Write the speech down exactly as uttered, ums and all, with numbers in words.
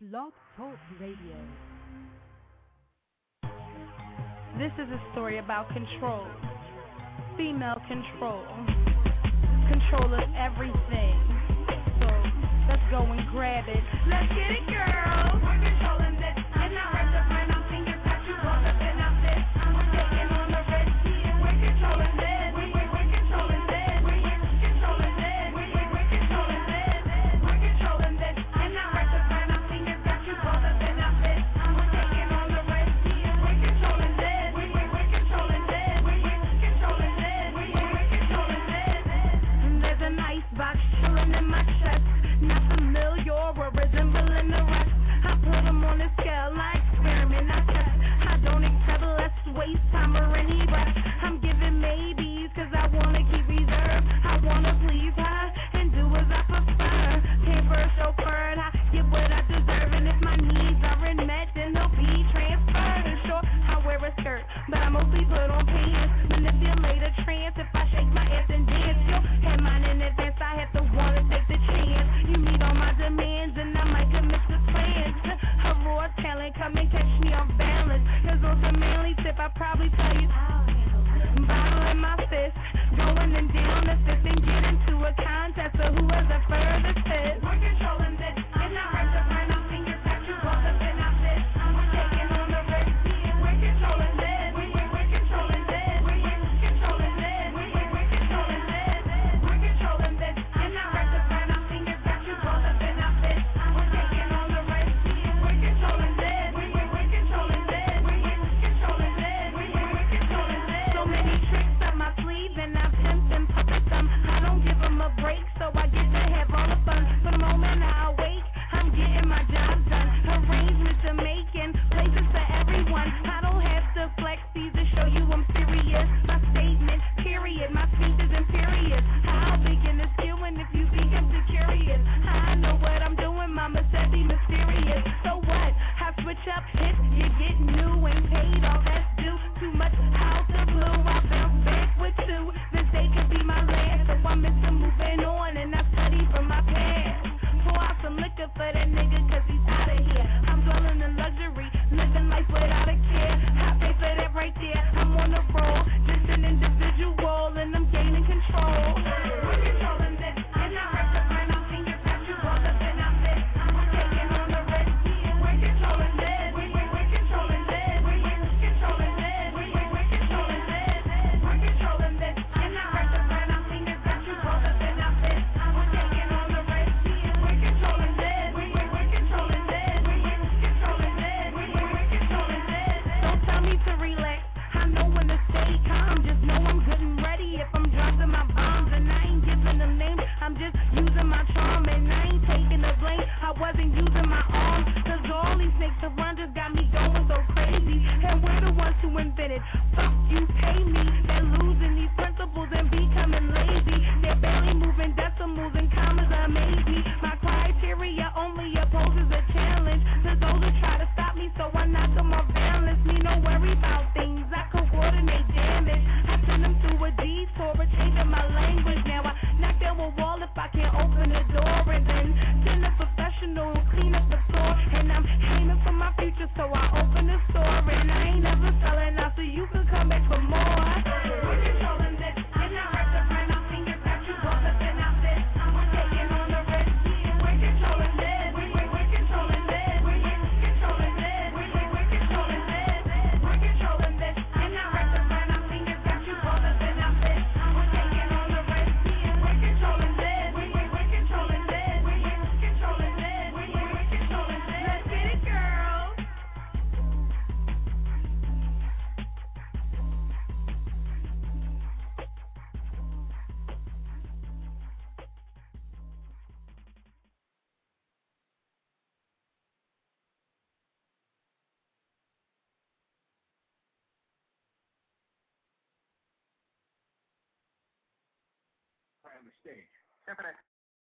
Blog Talk Radio. This is a story about control. Female control. Control of everything. So let's go and grab it. Let's get it, girl. We're controlling this. And I rep the brand. I'm thinking that you brought up in our fist. We're taking on the red sea. We're controlling this. We, we, we're controlling this. We, we're controlling this. We, we, we're controlling this. We're controlling this. And I rep the brand. I'm thinking that you brought up in our fist. We're taking on the red sea. We're controlling this. We, we, we're controlling this. We, we're controlling this. We, we, we're controlling this. And there's an icebox chilling in my chest. Not familiar or resembling the rest. I put them on a scale, I experiment, I test. I don't accept less waste time or any rest. I'm giving maybes cause I wanna keep reserve. I wanna please her and do as I prefer. Pamper, chauffeured, I get what I deserve. And if my needs aren't met, then they'll be transferred. And sure, I wear a skirt, but I mostly put on pants. Manipulate a trance if I shake my ass and dance. You'll have mine in advance, I have to wanna take the chance. You meet all my demands and I might commit to plans. A raw talent, come and catch me off balance. Cause on some manly tip, I probably tell you bottle in my fist, going and down the fifth and get into a contest of who has the furthest hit. We're controlling this, and I rep the brand. I'm thinking that you brought up in our fist. We're taking on the red sea. We're controlling this. We, we, we're controlling this. We, we're controlling this. We, we, we're controlling this. We're controlling this, and I rep the brand. I'm thinking that you brought up in our fist. We're taking on the red sea. We're controlling this. We, we, we're controlling this. We, we're controlling this. We, we, we're controlling this. So many tricks up my sleeve, and I've pimped and puppet them. I don't give them a break, so I get to have all the fun. For the moment I awake, I'm getting my job done. Arrangements are making places for everyone. I don't have to flex these to show you I'm serious. My statement, period. My speech is imperious. How begin to skill when if you think I'm too curious? I know what I'm doing, mama said be mysterious. So what? I switch up if you get new and paid all that's due. Too much out the blue. I bounce back with two. This day could be my last. So I'm Mister Moving On and I study from my past. Pour out some liquor for that nigga cause he's out of here. I'm dwelling in luxury, living life without a care. I pay for that right there. I'm on the roll, just an individual and I'm gaining control. We're controlling this, and I rep the brand. I'm thinking that you brought up in our fist. We're taking on the red sea. We're controlling this. We, we, we're controlling this. We, we're controlling this. We, we, we're controlling this. We're controlling this, and I rep the brand. I'm thinking that you brought up in our fist. We're taking on the red sea. We're controlling this. We, we, we're controlling this. We, we're controlling this. We, we, we're controlling this. Don't tell me to relax. I know when to stay calm. Just know I'm good and ready if I'm dropping my bombs. And I ain't giving them names. I'm just using my charm. And I ain't taking the blame. I wasn't using my arms. Cause all these snakes around just got me going so crazy. And we're the ones who invented. Fuck you, pay me. They're losing these principles and becoming lazy. They're barely moving decimals and commas amaze me. My criteria only opposes a challenge. To those who try to stop me, so I knock them off balance. Me no worry about things. I coordinate damage. I send them through a detour, but changing my language. Now I knock down a wall if I can't open the door, and then send a professional who clean up the floor. And I'm aiming for my future, so I open the store. And I ain't never selling out, so you can come back for more. We're controlling this, and I rep the brand. I'm thinking that you brought up in our fist. We're taking on the red sea. We're controlling this. We, we, we're controlling this. We, we're controlling this. We, we, we're controlling this. We're controlling this, and I rep the brand. I'm thinking that you brought up in our fist. We're taking on the red sea. We're controlling this. We, we, we're controlling this. We, we're controlling this. We, we, we're controlling this. Let's get it, girl. On the stage. Step it